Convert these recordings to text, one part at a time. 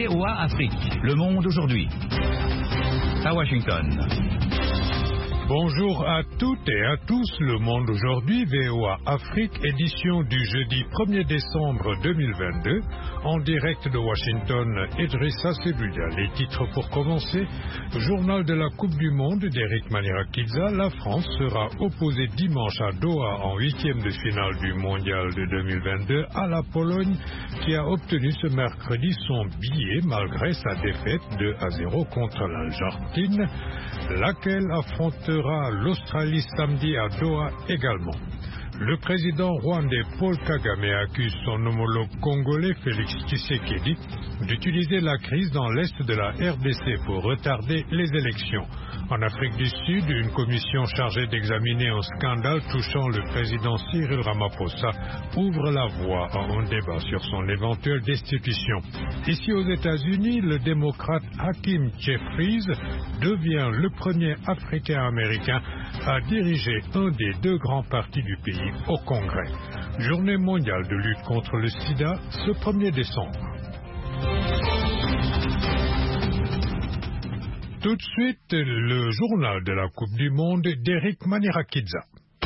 VOA Afrique, le monde aujourd'hui. À Washington. Bonjour à toutes et à tous, le monde aujourd'hui, VOA Afrique, édition du jeudi 1er décembre 2022, en direct de Washington, Idrissa Sebuya. Les titres pour commencer, journal de la Coupe du Monde d'Eric Manirakidza, la France sera opposée dimanche à Doha en huitième de finale du mondial de 2022 à la Pologne, qui a obtenu ce mercredi son billet malgré sa défaite 2-0 contre l'Argentine, laquelle affrontera l'Australie samedi à Doha également. Le président rwandais Paul Kagame accuse son homologue congolais Félix Tshisekedi d'utiliser la crise dans l'est de la RDC pour retarder les élections. En Afrique du Sud, une commission chargée d'examiner un scandale touchant le président Cyril Ramaphosa ouvre la voie à un débat sur son éventuelle destitution. Ici aux États-Unis, le démocrate Hakeem Jeffries devient le premier Africain-Américain à diriger un des deux grands partis du pays au Congrès. Journée mondiale de lutte contre le sida, ce 1er décembre. Tout de suite, le journal de la Coupe du Monde d'Eric Manirakidza.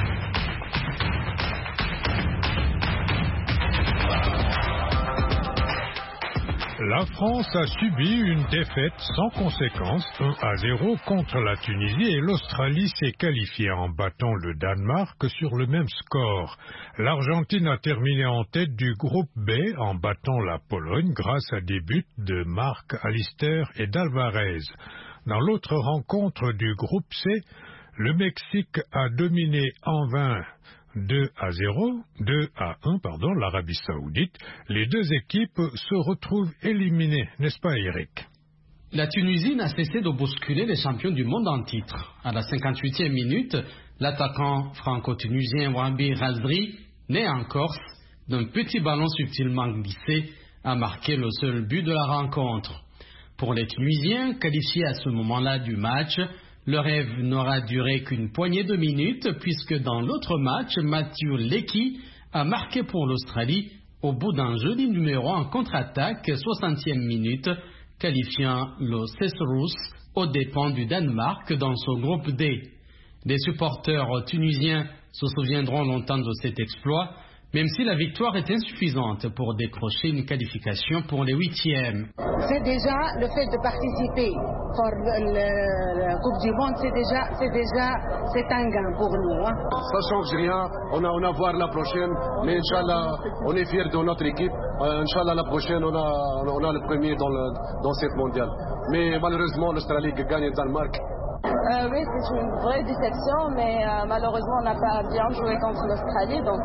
La France a subi une défaite sans conséquence, 1-0 contre la Tunisie, et l'Australie s'est qualifiée en battant le Danemark sur le même score. L'Argentine a terminé en tête du groupe B en battant la Pologne grâce à des buts de Marc Allister et d'Alvarez. Dans l'autre rencontre du groupe C, le Mexique a dominé en vain 2-1 l'Arabie Saoudite. Les deux équipes se retrouvent éliminées, n'est-ce pas Eric? La Tunisie n'a cessé de bousculer les champions du monde en titre. À la 58e minute, l'attaquant franco-tunisien Wabi Razdri, né en Corse, d'un petit ballon subtilement glissé, a marqué le seul but de la rencontre. Pour les Tunisiens, qualifiés à ce moment-là du match, le rêve n'aura duré qu'une poignée de minutes puisque dans l'autre match, Mathieu Lecky a marqué pour l'Australie au bout d'un joli numéro en contre-attaque, 60e minute, qualifiant le Cesarus aux dépens du Danemark dans son groupe D. Les supporters tunisiens se souviendront longtemps de cet exploit, même si la victoire est insuffisante pour décrocher une qualification pour les huitièmes. C'est déjà le fait de participer pour la Coupe du Monde, c'est un gain pour nous. Ça change rien, on a voir la prochaine, mais Inch'Allah, on est fiers de notre équipe. Inch'Allah, la prochaine, on a le premier dans cette mondiale. Mais malheureusement, l'Australie gagne le Danemark. Oui, c'est une vraie déception, mais malheureusement, on n'a pas bien joué contre l'Australie, donc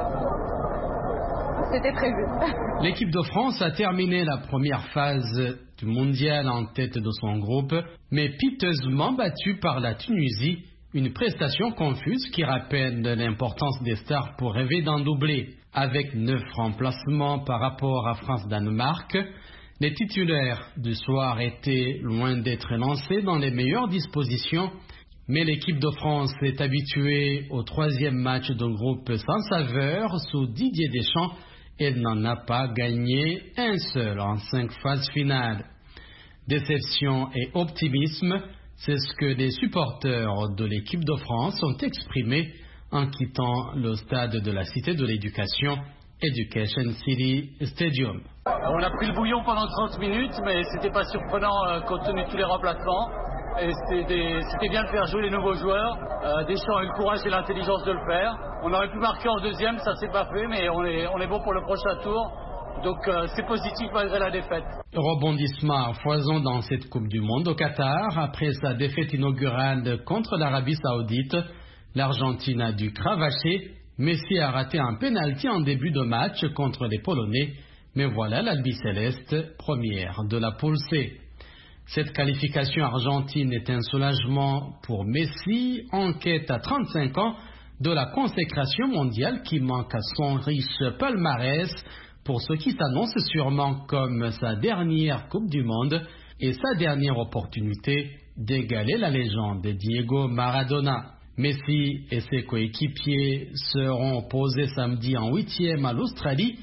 c'était prévu. L'équipe de France a terminé la première phase du mondial en tête de son groupe, mais piteusement battue par la Tunisie, une prestation confuse qui rappelle l'importance des stars pour rêver d'en doubler. Avec 9 remplacements par rapport à France-Danemark, les titulaires du soir étaient loin d'être lancés dans les meilleures dispositions, mais l'équipe de France est habituée au 3e match de groupe sans saveur sous Didier Deschamps. Elle n'en a pas gagné un seul en 5 phases finales. Déception et optimisme, c'est ce que les supporters de l'équipe de France ont exprimé en quittant le stade de la Cité de l'Éducation, Education City Stadium. On a pris le bouillon pendant 30 minutes, mais c'était pas surprenant compte tenu de tous les remplacements. Et c'était bien de faire jouer les nouveaux joueurs. Deschamps a eu le courage et l'intelligence de le faire. On aurait pu marquer en deuxième, ça s'est pas fait, mais on est bon pour le prochain tour. Donc c'est positif malgré la défaite. Rebondissement à foison dans cette Coupe du Monde au Qatar. Après sa défaite inaugurale contre l'Arabie Saoudite, l'Argentine a dû cravacher. Messi a raté un pénalty en début de match contre les Polonais. Mais voilà l'Albi Céleste, première de la poule C. Cette qualification argentine est un soulagement pour Messi, en quête à 35 ans de la consécration mondiale qui manque à son riche palmarès pour ce qui s'annonce sûrement comme sa dernière Coupe du Monde et sa dernière opportunité d'égaler la légende de Diego Maradona. Messi et ses coéquipiers seront opposés samedi en 8e à l'Australie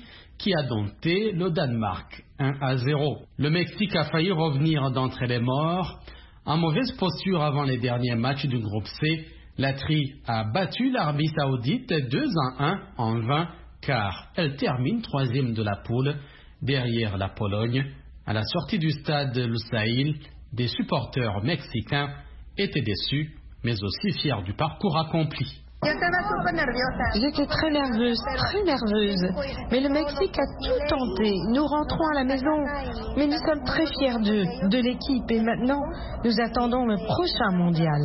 qui a dompté le Danemark 1-0. Le Mexique a failli revenir d'entre les morts. En mauvaise posture avant les derniers matchs du groupe C, la Tri a battu l'Arabie Saoudite 2-1 en vain car elle termine troisième de la poule derrière la Pologne. À la sortie du stade Lusail, des supporters mexicains étaient déçus mais aussi fiers du parcours accompli. J'étais très nerveuse, mais le Mexique a tout tenté. Nous rentrons à la maison, mais nous sommes très fiers d'eux, de l'équipe, et maintenant, nous attendons le prochain mondial.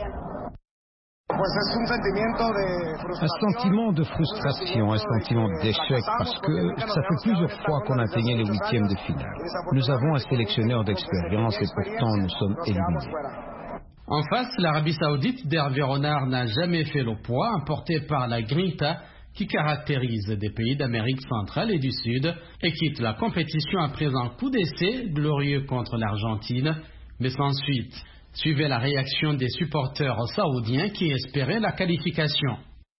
Un sentiment de frustration, un sentiment d'échec, parce que ça fait plusieurs fois qu'on atteignait les huitièmes de finale. Nous avons un sélectionneur d'expérience et pourtant nous sommes éliminés. En face, l'Arabie Saoudite d'Hervé Renard n'a jamais fait le poids, emporté par la grinta qui caractérise des pays d'Amérique centrale et du Sud, et quitte la compétition après un coup d'essai glorieux contre l'Argentine, mais sans suite. Suivait la réaction des supporters saoudiens qui espéraient la qualification.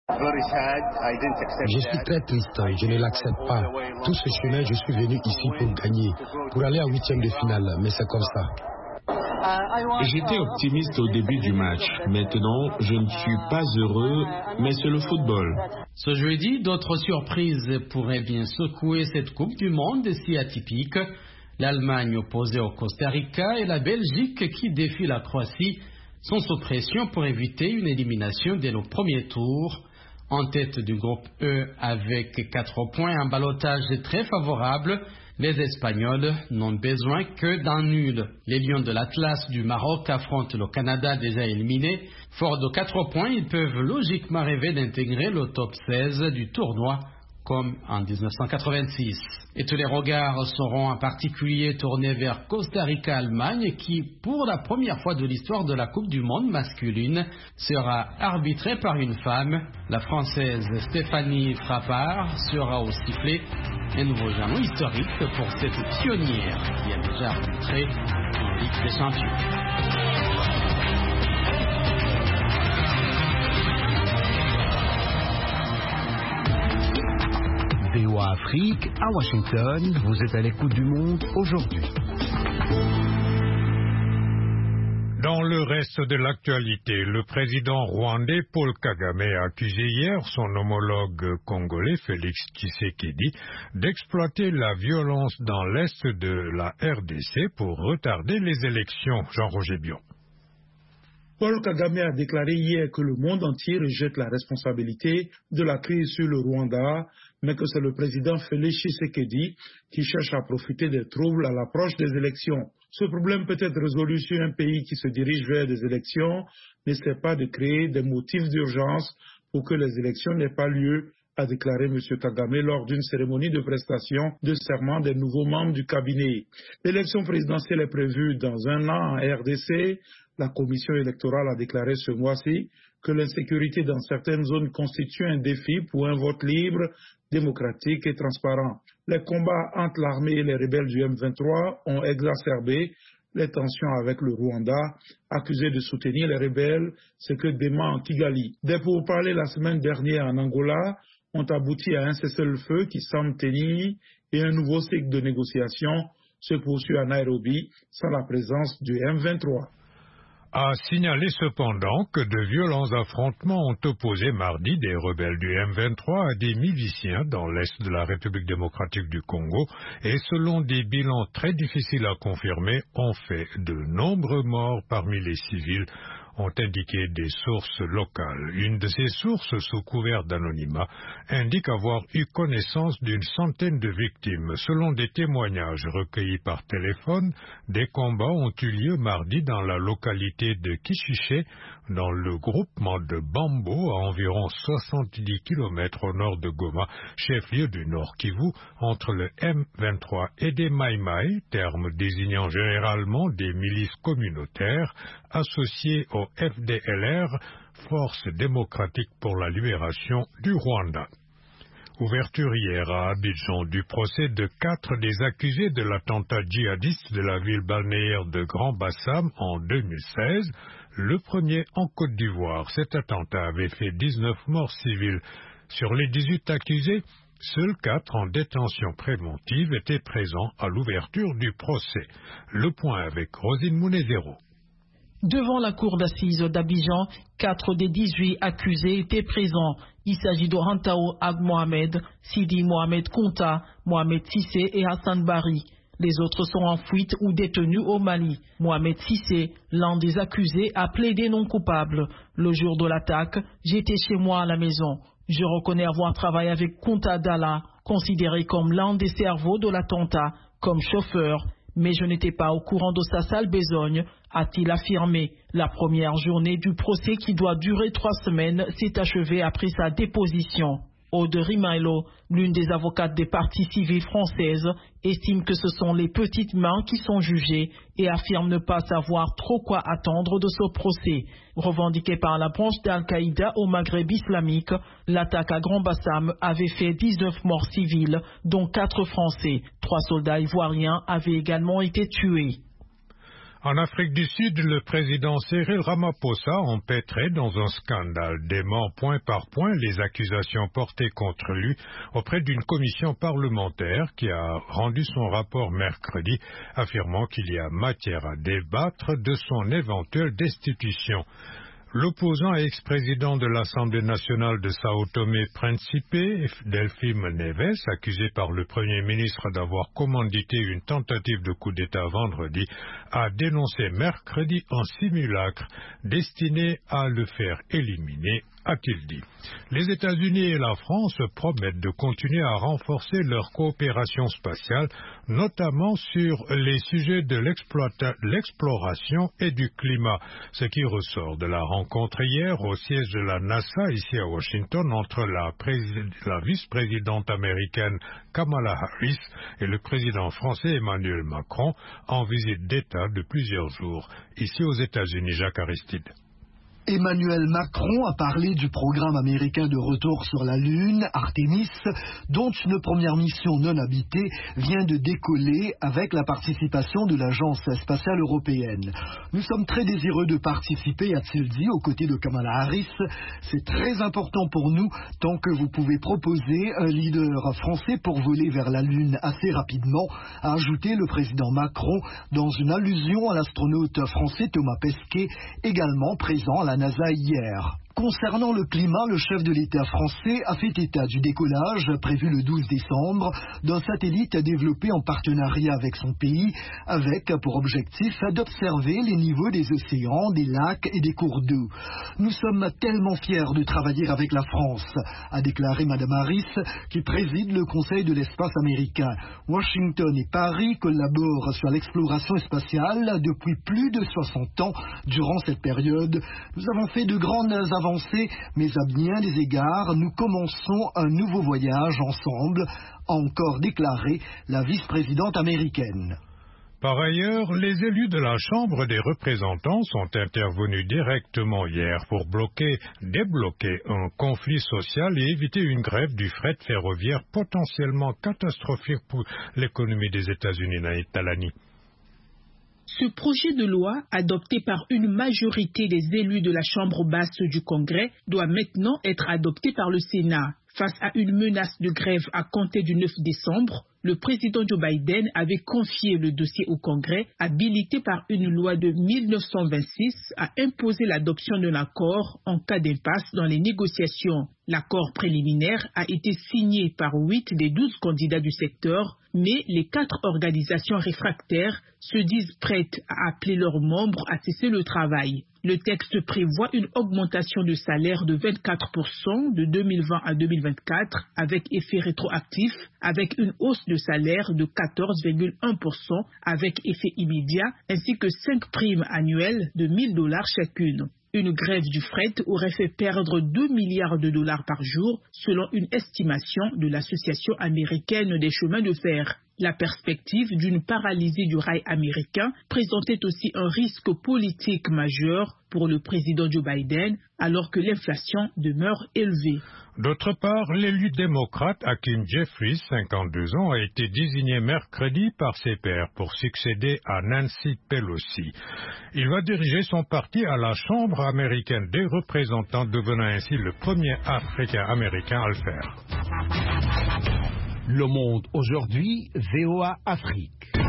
Je suis très triste, je ne l'accepte pas. Tout ce chemin, je suis venu ici pour gagner, pour aller en huitième de finale, mais c'est comme ça. J'étais optimiste au début du match. Maintenant, je ne suis pas heureux, mais c'est le football. Ce jeudi, d'autres surprises pourraient bien secouer cette Coupe du Monde si atypique. L'Allemagne opposée au Costa Rica et la Belgique qui défie la Croatie sont sous pression pour éviter une élimination dès le premier tour. En tête du groupe E avec 4 points, un ballottage très favorable. Les Espagnols n'ont besoin que d'un nul. Les Lions de l'Atlas du Maroc affrontent le Canada déjà éliminé. Forts de 4 points, ils peuvent logiquement rêver d'intégrer le top 16 du tournoi, comme en 1986. Et tous les regards seront en particulier tournés vers Costa Rica-Allemagne qui, pour la première fois de l'histoire de la Coupe du Monde masculine, sera arbitrée par une femme. La Française Stéphanie Frappard sera au sifflet. Un nouveau jalon historique pour cette pionnière qui a déjà arbitré en Ligue des Champions. VOA Afrique, à Washington, vous êtes à l'écoute du monde aujourd'hui. Dans le reste de l'actualité, le président rwandais Paul Kagame a accusé hier son homologue congolais Félix Tshisekedi d'exploiter la violence dans l'est de la RDC pour retarder les élections. Jean-Roger Bion. Paul Kagame a déclaré hier que le monde entier rejette la responsabilité de la crise sur le Rwanda, mais que c'est le président Félix Tshisekedi qui cherche à profiter des troubles à l'approche des élections. Ce problème peut être résolu sur un pays qui se dirige vers des élections, n'essaie pas de créer des motifs d'urgence pour que les élections n'aient pas lieu, a déclaré M. Kagame lors d'une cérémonie de prestation de serment des nouveaux membres du cabinet. L'élection présidentielle est prévue dans un an en RDC. La commission électorale a déclaré ce mois-ci que l'insécurité dans certaines zones constitue un défi pour un vote libre, démocratique et transparent. Les combats entre l'armée et les rebelles du M23 ont exacerbé les tensions avec le Rwanda, accusé de soutenir les rebelles, ce que dément Kigali. Des pourparlers la semaine dernière en Angola ont abouti à un cessez-le-feu qui semble tenir et un nouveau cycle de négociations se poursuit à Nairobi sans la présence du M23. A signalé cependant que de violents affrontements ont opposé mardi des rebelles du M23 à des miliciens dans l'est de la République démocratique du Congo et selon des bilans très difficiles à confirmer, ont fait de nombreux morts parmi les civils, ont indiqué des sources locales. Une de ces sources, sous couvert d'anonymat, indique avoir eu connaissance d'une centaine de victimes. Selon des témoignages recueillis par téléphone, des combats ont eu lieu mardi dans la localité de Kishiché, dans le groupement de Bambo, à environ 70 km au nord de Goma, chef-lieu du Nord Kivu, entre le M23 et des Maïmaï, terme désignant généralement des milices communautaires associées au FDLR, Force démocratique pour la libération du Rwanda. Ouverture hier à Abidjan du procès de 4 des accusés de l'attentat djihadiste de la ville balnéaire de Grand Bassam en 2016, le premier en Côte d'Ivoire. Cet attentat avait fait 19 morts civiles. Sur les 18 accusés, Seuls 4 en détention préventive étaient présents à l'ouverture du procès. Le point avec Rosine Mounezero. Devant la cour d'assises d'Abidjan, 4 des 18 accusés étaient présents. Il s'agit de Rantao Ag Mohamed, Sidi Mohamed Konta, Mohamed Sissé et Hassan Bari. Les autres sont en fuite ou détenus au Mali. Mohamed Sissé, l'un des accusés, a plaidé non coupable. Le jour de l'attaque, j'étais chez moi à la maison. Je reconnais avoir travaillé avec Konta Dalla, considéré comme l'un des cerveaux de l'attentat, comme chauffeur. Mais je n'étais pas au courant de sa sale besogne, a-t-il affirmé. La première journée du procès, qui doit durer 3 semaines, s'est achevée après sa déposition. Aude Rimailo, l'une des avocates des parties civiles françaises, estime que ce sont les petites mains qui sont jugées et affirme ne pas savoir trop quoi attendre de ce procès. Revendiqué par la branche d'Al-Qaïda au Maghreb islamique, l'attaque à Grand Bassam avait fait 19 morts civils, dont 4 Français. 3 soldats ivoiriens avaient également été tués. En Afrique du Sud, le président Cyril Ramaphosa empêtrait dans un scandale, dément point par point les accusations portées contre lui auprès d'une commission parlementaire qui a rendu son rapport mercredi, affirmant qu'il y a matière à débattre de son éventuelle destitution. L'opposant et ex-président de l'Assemblée nationale de Sao Tomé-Principe, Delphine Neves, accusé par le Premier ministre d'avoir commandité une tentative de coup d'État vendredi, a dénoncé mercredi un simulacre destiné à le faire éliminer, a-t-il dit. Les États-Unis et la France promettent de continuer à renforcer leur coopération spatiale, notamment sur les sujets de l'exploration et du climat, ce qui ressort de la rencontre hier au siège de la NASA ici à Washington entre la vice-présidente américaine Kamala Harris et le président français Emmanuel Macron en visite d'État de plusieurs jours ici aux États-Unis. Jacques Aristide. Emmanuel Macron a parlé du programme américain de retour sur la Lune, Artemis, dont une première mission non habitée vient de décoller avec la participation de l'Agence spatiale européenne. Nous sommes très désireux de participer, a-t-il dit, aux côtés de Kamala Harris. C'est très important pour nous tant que vous pouvez proposer un leader français pour voler vers la Lune assez rapidement, a ajouté le président Macron dans une allusion à l'astronaute français Thomas Pesquet, également présent à la NASA hier. Concernant le climat, le chef de l'État français a fait état du décollage prévu le 12 décembre d'un satellite développé en partenariat avec son pays, avec pour objectif d'observer les niveaux des océans, des lacs et des cours d'eau. Nous sommes tellement fiers de travailler avec la France, a déclaré Mme Harris, qui préside le Conseil de l'espace américain. Washington et Paris collaborent sur l'exploration spatiale depuis plus de 60 ans. Durant cette période, nous avons fait de grandes avancées, mais à bien des égards, nous commençons un nouveau voyage ensemble, a encore déclaré la vice-présidente américaine. Par ailleurs, les élus de la Chambre des représentants sont intervenus directement hier pour débloquer un conflit social et éviter une grève du fret ferroviaire potentiellement catastrophique pour l'économie des États-Unis. Naïd Talani. Ce projet de loi, adopté par une majorité des élus de la Chambre basse du Congrès, doit maintenant être adopté par le Sénat. Face à une menace de grève à compter du 9 décembre, le président Joe Biden avait confié le dossier au Congrès, habilité par une loi de 1926 à imposer l'adoption d'un accord en cas d'impasse dans les négociations. L'accord préliminaire a été signé par 8 des 12 candidats du secteur, mais les 4 organisations réfractaires se disent prêtes à appeler leurs membres à cesser le travail. Le texte prévoit une augmentation de salaire de 24% de 2020 à 2024 avec effet rétroactif, avec une hausse de salaire de 14,1% avec effet immédiat, ainsi que 5 primes annuelles de $1,000 chacune. Une grève du fret aurait fait perdre 2 milliards de dollars par jour, selon une estimation de l'Association américaine des chemins de fer. La perspective d'une paralysie du rail américain présentait aussi un risque politique majeur pour le président Joe Biden, alors que l'inflation demeure élevée. D'autre part, l'élu démocrate Hakeem Jeffries, 52 ans, a été désigné mercredi par ses pairs pour succéder à Nancy Pelosi. Il va diriger son parti à la Chambre américaine des représentants, devenant ainsi le premier Africain-Américain à le faire. Le Monde aujourd'hui, VOA Afrique.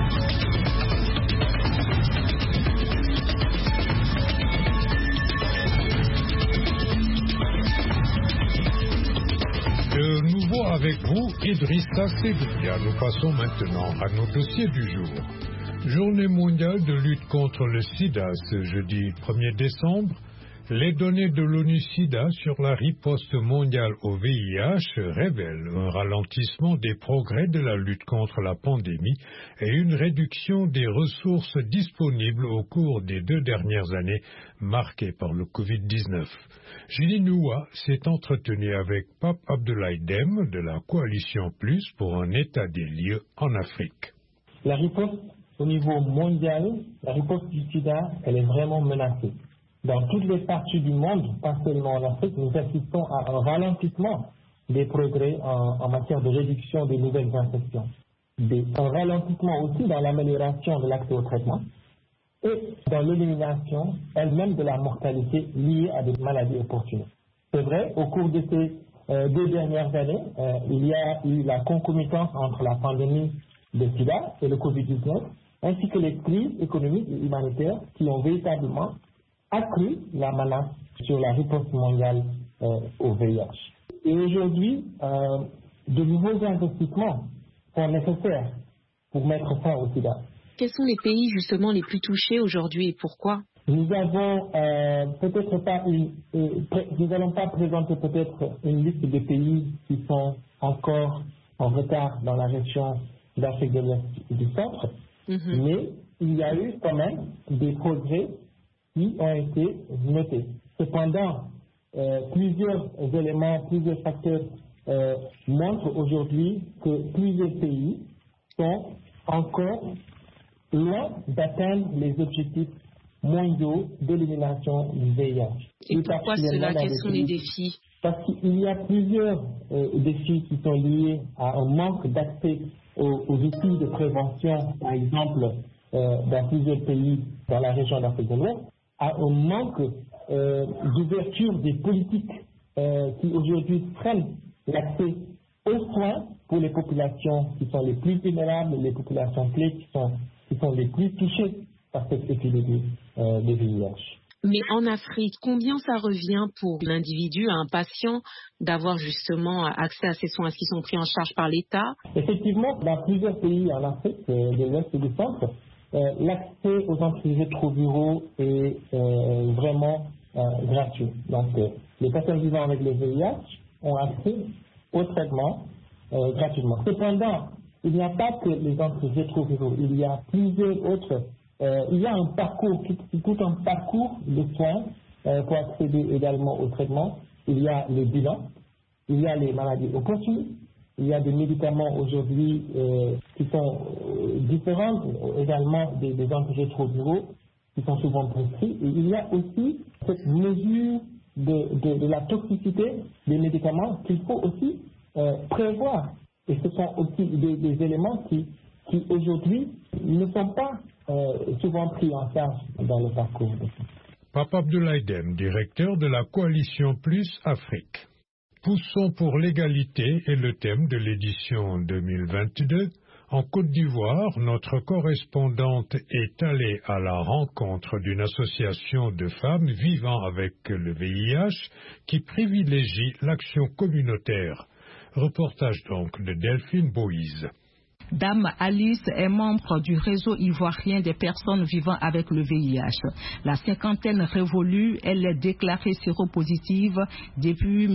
De nouveau avec vous, Idrissa Seloudia. Nous passons maintenant à nos dossiers du jour. Journée mondiale de lutte contre le sida ce jeudi 1er décembre. Les données de l'ONU-SIDA sur la riposte mondiale au VIH révèlent un ralentissement des progrès de la lutte contre la pandémie et une réduction des ressources disponibles au cours des 2 dernières années marquées par le Covid-19. Julie Noua s'est entretenue avec Pape Abdoulaye Deme de la Coalition Plus pour un état des lieux en Afrique. La riposte au niveau mondial, la riposte du sida, elle est vraiment menacée. Dans toutes les parties du monde, pas seulement en Afrique, nous assistons à un ralentissement des progrès en matière de réduction des nouvelles infections. Un ralentissement aussi dans l'amélioration de l'accès au traitement et dans l'élimination elle-même de la mortalité liée à des maladies opportunistes. C'est vrai, au cours de ces 2 dernières années, il y a eu la concomitance entre la pandémie de sida et le Covid-19, ainsi que les crises économiques et humanitaires qui ont véritablement accru la menace sur la riposte mondiale au VIH. Et aujourd'hui, de nouveaux investissements sont nécessaires pour mettre fin au sida. Quels sont les pays justement les plus touchés aujourd'hui et pourquoi? Nous avons peut-être pas nous n'allons pas présenter peut-être une liste de pays qui sont encore en retard dans la région d'Afrique de l'Est et du Centre, mais il y a eu quand même des progrès qui ont été notés. Cependant, plusieurs éléments, plusieurs facteurs montrent aujourd'hui que plusieurs pays sont encore loin d'atteindre les objectifs mondiaux d'élimination du VIH. Et pourquoi cela? Quels sont les défis? Parce qu'il y a plusieurs défis qui sont liés à un manque d'accès aux outils de prévention, par exemple, dans plusieurs pays dans la région d'Afrique de l'Ouest, à un manque d'ouverture des politiques qui aujourd'hui freinent l'accès aux soins pour les populations qui sont les plus vulnérables, les populations clés qui sont les plus touchées par cette épidémie de VIH. Mais en Afrique, combien ça revient pour l'individu, à un patient, d'avoir justement accès à ces soins? Est-ce qu'ils sont pris en charge par l'État? Effectivement, dans plusieurs pays en Afrique, de l'Ouest et du Centre, l'accès aux antirétroviraux est vraiment gratuit. Donc, les personnes vivant avec le VIH ont accès au traitement gratuitement. Cependant, il n'y a pas que les antirétroviraux, il y a plusieurs autres. Il y a un parcours, tout un parcours de soins pour accéder également au traitement. Il y a les bilans, il y a les maladies opportunistes, il y a des médicaments aujourd'hui qui sont différents également des antirétroviraux qui sont souvent prescrits. Et il y a aussi cette mesure de la toxicité des médicaments qu'il faut aussi prévoir. Et ce sont aussi des éléments qui aujourd'hui ne sont pas souvent pris en charge dans le parcours. Pape Abdoulaye Deme, directeur de la Coalition Plus Afrique. Poussons pour l'égalité est le thème de l'édition 2022. En Côte d'Ivoire, notre correspondante est allée à la rencontre d'une association de femmes vivant avec le VIH qui privilégie l'action communautaire. Reportage donc de Delphine Boïse. Dame Alice est membre du réseau ivoirien des personnes vivant avec le VIH. La cinquantaine révolue, elle est déclarée séropositive depuis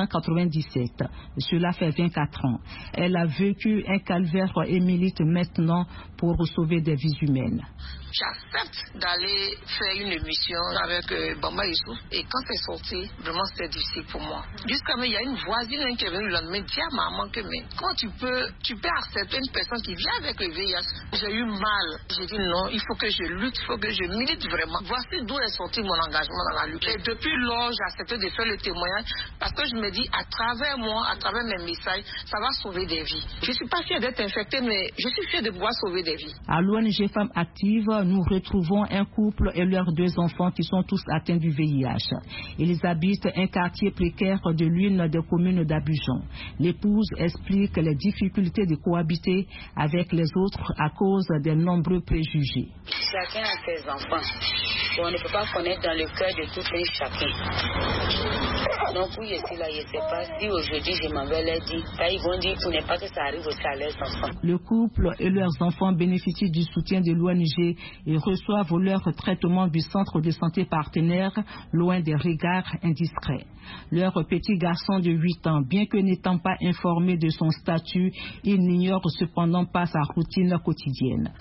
1997. Cela fait 24 ans. Elle a vécu un calvaire et milite maintenant pour sauver des vies humaines. J'accepte d'aller faire une émission avec Bamba Issou. Et quand c'est sorti, vraiment c'était difficile pour moi. Jusqu'à même, il y a une voisine qui est venue le lendemain dire à maman que mais comment tu peux accepter une personne personne qui vit avec le VIH. J'ai eu mal. J'ai dit non, il faut que je lutte, il faut que je milite vraiment. Voici d'où est sorti mon engagement dans la lutte. Et depuis lors, j'ai accepté de faire le témoignage parce que je me dis, à travers moi, à travers mes messages, ça va sauver des vies. Je ne suis pas fière d'être infectée, mais je suis fière de pouvoir sauver des vies. À l'ONG Femmes Actives, nous retrouvons un couple et leurs 2 enfants qui sont tous atteints du VIH. Ils habitent un quartier précaire de l'une des communes d'Abidjan. L'épouse explique les difficultés de cohabiter avec les autres à cause des nombreux préjugés. Chacun a ses enfants. On ne peut pas connaître dans le cœur de tout un chacun. Donc oui, je suis là, je ne sais pas si aujourd'hui je m'en vais leur dire. Ils vont dire pour ne pas que ça arrive aussi à leurs enfants. Le couple et leurs enfants bénéficient du soutien de l'ONG et reçoivent leur traitement du centre de santé partenaire, loin des regards indiscrets. Leur petit garçon de 8 ans, bien que n'étant pas informé de son statut, il n'ignore cependant pas sa routine quotidienne.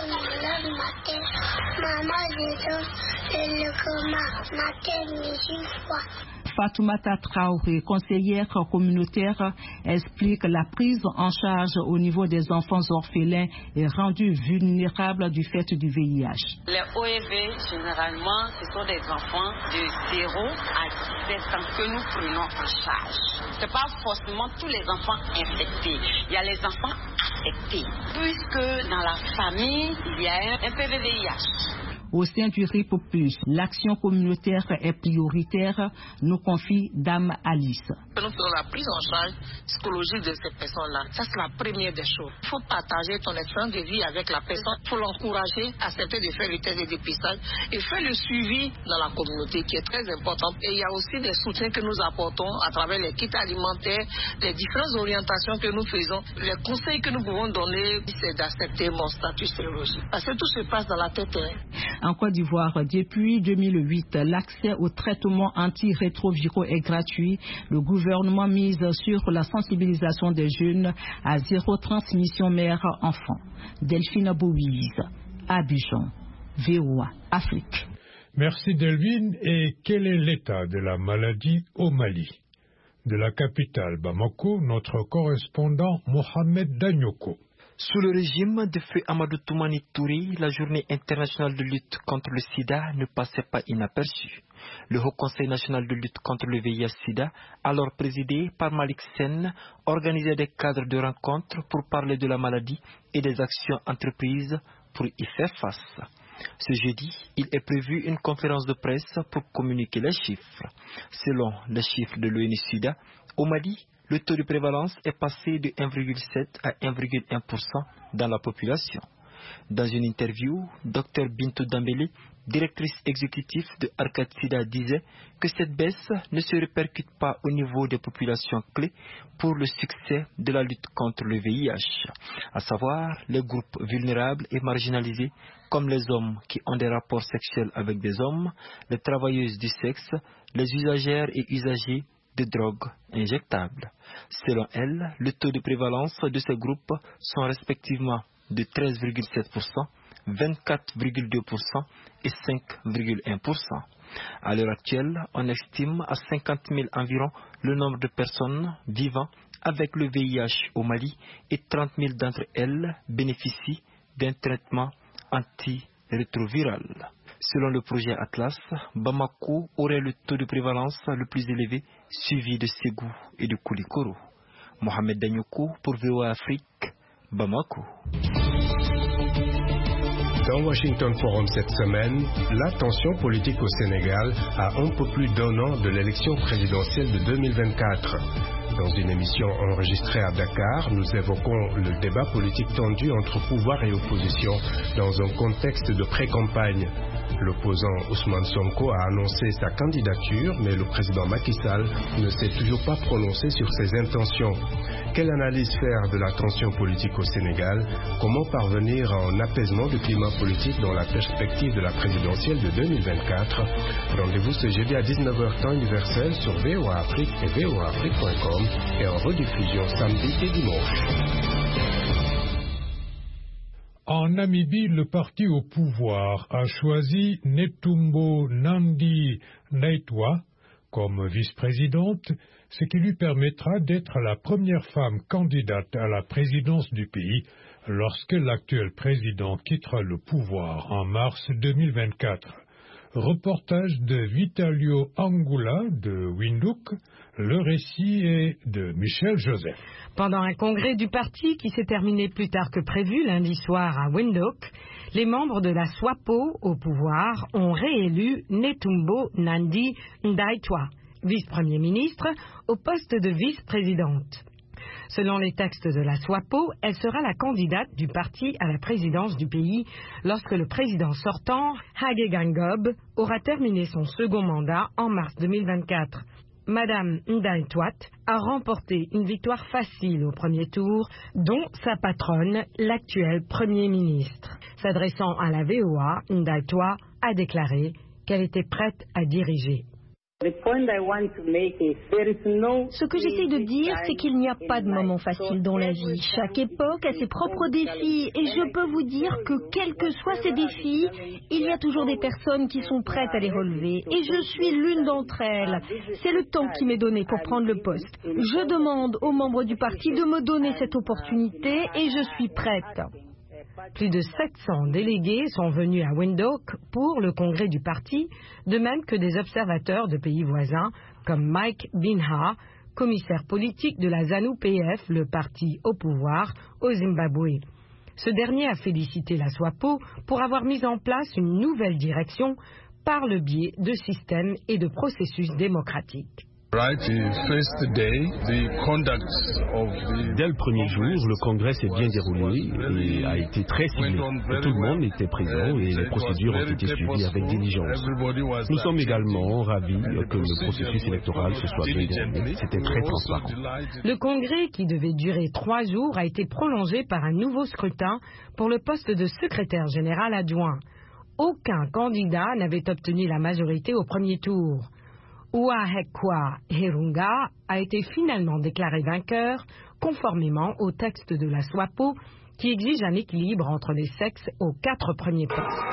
Fatoumata Traoré, conseillère communautaire, explique la prise en charge au niveau des enfants orphelins et rendus vulnérables du fait du VIH. Les OEV, généralement, ce sont des enfants de 0 à 17 ans que nous prenons en charge. Ce n'est pas forcément tous les enfants infectés. Il y a les enfants affectés, puisque dans la famille, il y a un PVVIH. Au sein du RIPOPUS, l'action communautaire est prioritaire, nous confie Dame Alice. Nous faisons la prise en charge psychologique de ces personnes-là. Ça, c'est la première des choses. Il faut partager ton expérience de vie avec la personne. Il faut l'encourager à accepter de faire le test de dépistage et faire le suivi dans la communauté qui est très important. Et il y a aussi des soutiens que nous apportons à travers les kits alimentaires, les différentes orientations que nous faisons. Les conseils que nous pouvons donner, c'est d'accepter mon statut sérologique. Parce que tout se passe dans la tête. En Côte d'Ivoire, depuis 2008, l'accès aux traitements antirétroviraux est gratuit. Le gouvernement mise sur la sensibilisation des jeunes à zéro transmission mère-enfant. Delphine Bouise, Abidjan, VOA, Afrique. Merci Delphine. Et quel est l'état de la maladie au Mali? De la capitale Bamako, notre correspondant Mohamed Danyoko. Sous le régime de feu Amadou Toumani Touré, la journée internationale de lutte contre le sida ne passait pas inaperçue. Le Haut Conseil national de lutte contre le VIH-Sida, alors présidé par Malik Sen, organisait des cadres de rencontres pour parler de la maladie et des actions entreprises pour y faire face. Ce jeudi, il est prévu une conférence de presse pour communiquer les chiffres. Selon les chiffres de l'ONU-SIDA, au Mali, le taux de prévalence est passé de 1,7 à 1,1% dans la population. Dans une interview, Dr Bintou Dambélé, directrice exécutive de Arcade Sida, disait que cette baisse ne se répercute pas au niveau des populations clés pour le succès de la lutte contre le VIH, à savoir les groupes vulnérables et marginalisés comme les hommes qui ont des rapports sexuels avec des hommes, les travailleuses du sexe, les usagères et usagers de drogues injectables. Selon elle, le taux de prévalence de ces groupes sont respectivement de 13,7%, 24,2% et 5,1%. À l'heure actuelle, on estime à 50 000 environ le nombre de personnes vivant avec le VIH au Mali et 30 000 d'entre elles bénéficient d'un traitement antirétroviral. Selon le projet Atlas, Bamako aurait le taux de prévalence le plus élevé, suivi de Ségou et de Koulikoro. Mohamed Danyoko pour VOA Afrique, Bamako. Dans Washington Forum cette semaine, la tension politique au Sénégal à un peu plus d'un an de l'élection présidentielle de 2024. Dans une émission enregistrée à Dakar, nous évoquons le débat politique tendu entre pouvoir et opposition dans un contexte de pré-campagne. L'opposant Ousmane Sonko a annoncé sa candidature, mais le président Macky Sall ne s'est toujours pas prononcé sur ses intentions. Quelle analyse faire de la tension politique au Sénégal? Comment parvenir à un apaisement du climat politique dans la perspective de la présidentielle de 2024? Rendez-vous ce jeudi à 19h temps universel sur VOA Afrique et voaafrique.com et en rediffusion samedi et dimanche. En Namibie, le parti au pouvoir a choisi Netumbo Nandi-Ndaitwah comme vice-présidente. ce qui lui permettra d'être la première femme candidate à la présidence du pays lorsque l'actuel président quittera le pouvoir en mars 2024. Reportage de Vitalio Angula de Windhoek, le récit est de Michel Joseph. Pendant un congrès du parti qui s'est terminé plus tard que prévu lundi soir à Windhoek, les membres de la SWAPO au pouvoir ont réélu Netumbo Nandi Ndaitwah, vice-premier ministre, au poste de vice-présidente. Selon les textes de la SWAPO, elle sera la candidate du parti à la présidence du pays lorsque le président sortant, Hage Geingob, aura terminé son second mandat en mars 2024. Madame Ndaitwah a remporté une victoire facile au premier tour, dont sa patronne, l'actuel Premier ministre. S'adressant à la VOA, Ndaitwah a déclaré qu'elle était prête à diriger. Ce que j'essaie de dire, c'est qu'il n'y a pas de moment facile dans la vie. Chaque époque a ses propres défis et je peux vous dire que quels que soient ces défis, il y a toujours des personnes qui sont prêtes à les relever et je suis l'une d'entre elles. C'est le temps qui m'est donné pour prendre le poste. Je demande aux membres du parti de me donner cette opportunité et je suis prête. Plus de 700 délégués sont venus à Windhoek pour le congrès du parti, de même que des observateurs de pays voisins comme Mike Binha, commissaire politique de la ZANU-PF, le parti au pouvoir au Zimbabwe. Ce dernier a félicité la SWAPO pour avoir mis en place une nouvelle direction par le biais de systèmes et de processus démocratiques. Dès le premier jour, le congrès s'est bien déroulé et a été très ciblé. Tout le monde était présent et les procédures ont été suivies avec diligence. Nous sommes également ravis que le processus électoral se soit bien déroulé. C'était très transparent. Le congrès, qui devait durer 3 jours, a été prolongé par un nouveau scrutin pour le poste de secrétaire général adjoint. Aucun candidat n'avait obtenu la majorité au premier tour. Uahekwa Herunga a été finalement déclaré vainqueur, conformément au texte de la SWAPO qui exige un équilibre entre les sexes aux 4 premiers postes.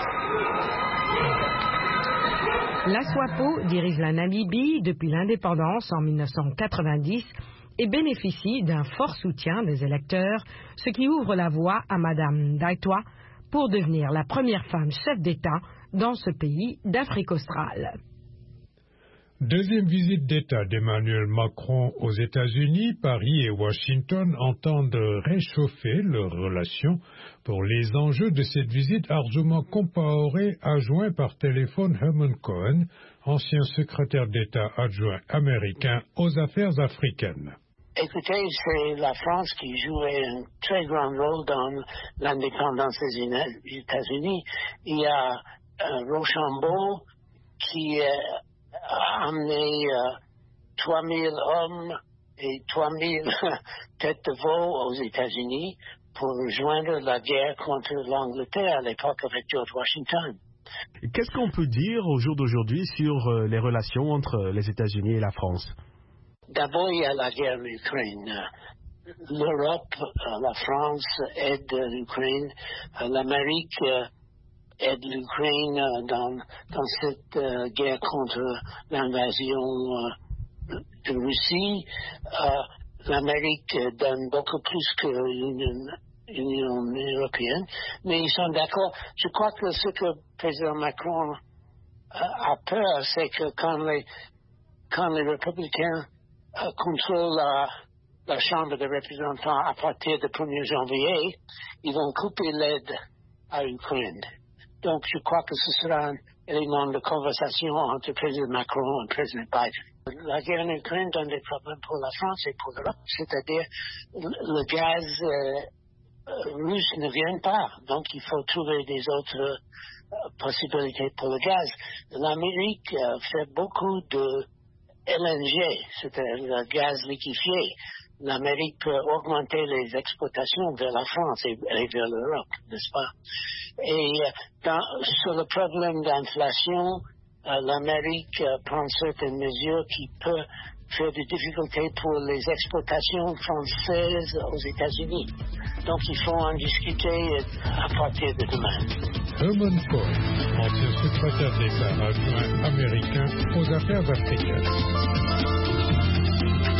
La SWAPO dirige la Namibie depuis l'indépendance en 1990 et bénéficie d'un fort soutien des électeurs, ce qui ouvre la voie à Madame Ndaitwah pour devenir la première femme chef d'État dans ce pays d'Afrique australe. Deuxième visite d'État d'Emmanuel Macron aux États-Unis, Paris et Washington entendent réchauffer leurs relations. Pour les enjeux de cette visite, Arjuma Compaoré a joint par téléphone Herman Cohen, ancien secrétaire d'État adjoint américain aux affaires africaines. Écoutez, c'est la France qui jouait un très grand rôle dans l'indépendance des États-Unis. Il y a Rochambeau qui a amené 3000 hommes et 3000 têtes de veau aux États-Unis pour rejoindre la guerre contre l'Angleterre à l'époque avec George Washington. Qu'est-ce qu'on peut dire au jour d'aujourd'hui sur les relations entre les États-Unis et la France? D'abord, il y a la guerre en Ukraine. L'Europe, la France aide l'Ukraine, l'Amérique aide l'Ukraine dans cette guerre contre l'invasion de Russie. L'Amérique donne beaucoup plus que l'Union européenne, mais ils sont d'accord. Je crois que ce que le président Macron a peur, c'est que quand les républicains contrôlent la Chambre des représentants à partir du 1er janvier, ils vont couper l'aide à l'Ukraine. Donc, je crois que ce sera un élément de conversation entre le président Macron et le président Biden. La guerre en Ukraine donne des problèmes pour la France et pour l'Europe, c'est-à-dire le gaz russe ne vient pas, donc il faut trouver des autres possibilités pour le gaz. L'Amérique fait beaucoup de LNG, c'est-à-dire le gaz liquéfié. L'Amérique peut augmenter les exportations vers la France et vers l'Europe, n'est-ce pas? Et sur le problème d'inflation, l'Amérique prend certaines mesures qui peuvent faire des difficultés pour les exportations françaises aux États-Unis. Donc il faut en discuter à partir de demain. Herman Cohen, ancien secrétaire d'État adjoint américain aux affaires africaines.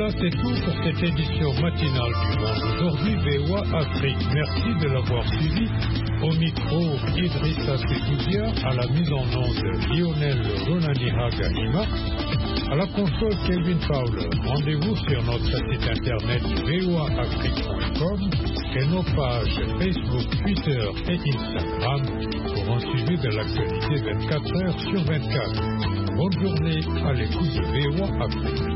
Voilà, c'est tout pour cette édition matinale du Monde aujourd'hui, VOA Afrique. Merci de l'avoir suivi. Au micro, Idrissa Sedoudia, à la mise en onde, Lionel Ronanihaga-Hima, à la console, Kelvin Fowler. Rendez-vous sur notre site internet voaafrique.com et nos pages Facebook, Twitter et Instagram pour un suivi de l'actualité 24 heures sur 24. Bonne journée à l'écoute de VOA Afrique.